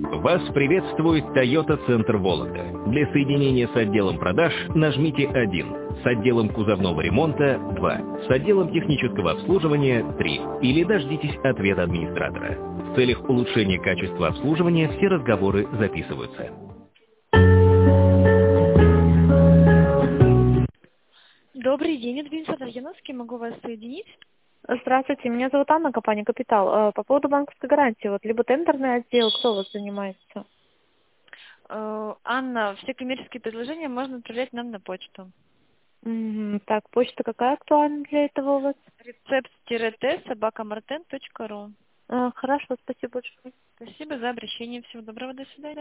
Вас приветствует Toyota Центр Вологда. Для соединения с отделом продаж нажмите 1, с отделом кузовного ремонта 2, с отделом технического обслуживания 3 или дождитесь ответа администратора. В целях улучшения качества обслуживания все разговоры записываются. Добрый день, администратор Яновский, могу вас соединить? Здравствуйте, меня зовут Анна, компания «Капитал». По поводу банковской гарантии, вот либо тендерный отдел, кто у вас занимается? Анна, все коммерческие предложения можно отправлять нам на почту. Так, почта какая актуальна для этого у вас? Рецепт-т@marten.ru. Хорошо, спасибо большое. Спасибо за обращение. Всего доброго, до свидания.